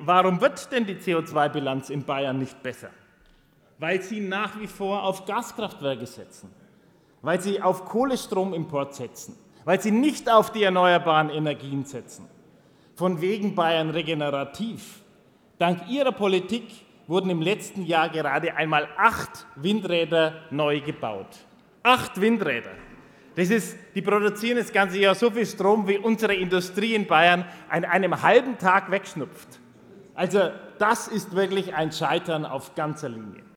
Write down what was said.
warum wird denn die CO2-Bilanz in Bayern nicht besser? Weil Sie nach wie vor auf Gaskraftwerke setzen, weil Sie auf Kohlestromimport setzen, weil Sie nicht auf die erneuerbaren Energien setzen. Von wegen Bayern regenerativ. Dank Ihrer Politik wurden im letzten Jahr gerade einmal 8 Windräder neu gebaut. 8 Windräder. Die produzieren das ganze Jahr so viel Strom, wie unsere Industrie in Bayern an einem halben Tag wegschnupft. Also das ist wirklich ein Scheitern auf ganzer Linie.